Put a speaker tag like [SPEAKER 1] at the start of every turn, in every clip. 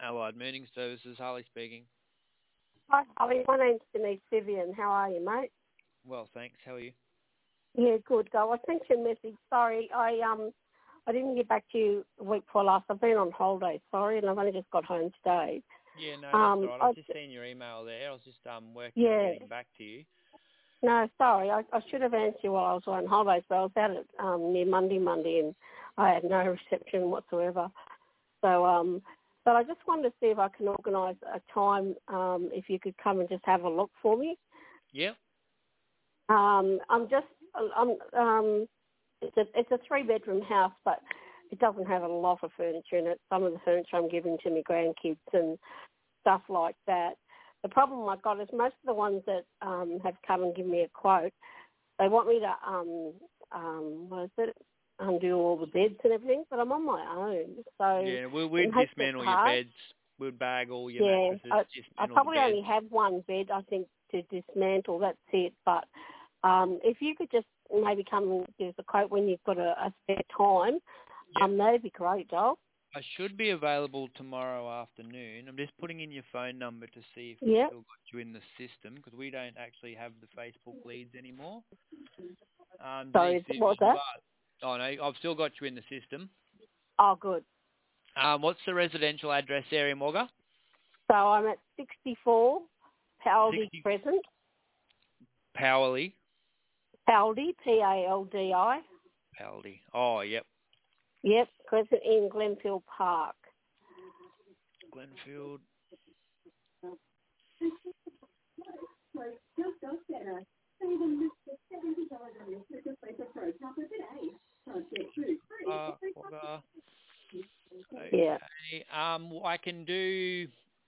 [SPEAKER 1] Allied Meeting Services, Harley speaking.
[SPEAKER 2] Hi, Holly. My name's Denise Vivian. How are you, mate?
[SPEAKER 1] Well, thanks. How are you?
[SPEAKER 2] Yeah, good, go. I sent you a message. Sorry, I didn't get back to you the week before last. I've been on holiday, sorry, and I've only just got home today.
[SPEAKER 1] Yeah, no, that's all right. I've just seen your email there. I was just working on getting back to you.
[SPEAKER 2] No, sorry. I should have answered you while I was on holidays, but I was out at near Monday, and I had no reception whatsoever. So, but I just wanted to see if I can organise a time, if you could come and just have a look for me.
[SPEAKER 1] Yeah.
[SPEAKER 2] It's a 3-bedroom house, but it doesn't have a lot of furniture in it. Some of the furniture I'm giving to my grandkids and stuff like that. The problem I've got is most of the ones that have come and given me a quote, they want me to undo all the beds and everything, but I'm on my own. So
[SPEAKER 1] yeah, we'd dismantle your beds. We'd bag all your mattresses.
[SPEAKER 2] I probably only have one bed, I think, to dismantle. That's it. But if you could just maybe come and give us a quote when you've got a spare time, that'd be great, Joel.
[SPEAKER 1] I should be available tomorrow afternoon. I'm just putting in your phone number to see if we've still got you in the system, because we don't actually have the Facebook leads anymore.
[SPEAKER 2] Sorry, what's that?
[SPEAKER 1] Oh, no, I've still got you in the system.
[SPEAKER 2] Oh, good.
[SPEAKER 1] What's the residential address there in Wagga?
[SPEAKER 2] So I'm at 64 Paldi Crescent.
[SPEAKER 1] Powley?
[SPEAKER 2] Paldi, P-A-L-D-I.
[SPEAKER 1] Paldi. Oh, yep.
[SPEAKER 2] Yep, Crescent in Glenfield Park.
[SPEAKER 1] Glenfield. Wagga.
[SPEAKER 2] Yeah.
[SPEAKER 1] Okay. I can do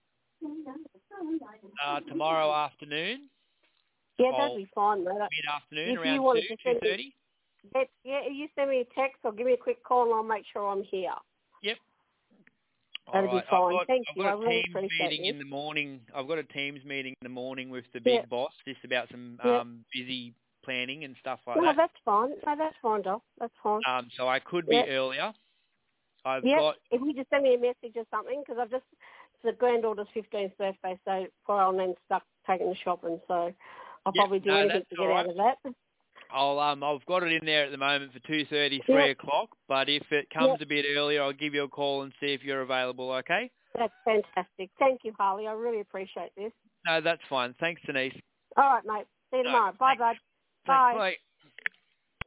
[SPEAKER 1] tomorrow afternoon.
[SPEAKER 2] Yeah, that'd be fine, mate.
[SPEAKER 1] Mid-afternoon, around 2:30?
[SPEAKER 2] Yeah, you send me a text or give me a quick call and I'll make sure I'm here.
[SPEAKER 1] Yep.
[SPEAKER 2] That'll be fine. Thank you. I really
[SPEAKER 1] I've got a Teams
[SPEAKER 2] appreciate
[SPEAKER 1] meeting
[SPEAKER 2] it.
[SPEAKER 1] in the morning. I've got a Teams meeting in the morning with the big boss, just about some busy planning and stuff like that.
[SPEAKER 2] No, that's fine. No, that's fine, Doc. That's fine.
[SPEAKER 1] So I could be earlier. If
[SPEAKER 2] you just send me a message or something, because it's the granddaughter's 15th birthday, so poor old Nan's stuck taking the shopping, so I'll probably do anything to get out of that.
[SPEAKER 1] I've got it in there at the moment for 2:30, 3 o'clock, but if it comes a bit earlier, I'll give you a call and see if you're available, okay?
[SPEAKER 2] That's fantastic. Thank you, Harley. I really appreciate this.
[SPEAKER 1] No, that's fine. Thanks, Denise.
[SPEAKER 2] All right, mate. See you tomorrow. Bye, bud.
[SPEAKER 1] Bye.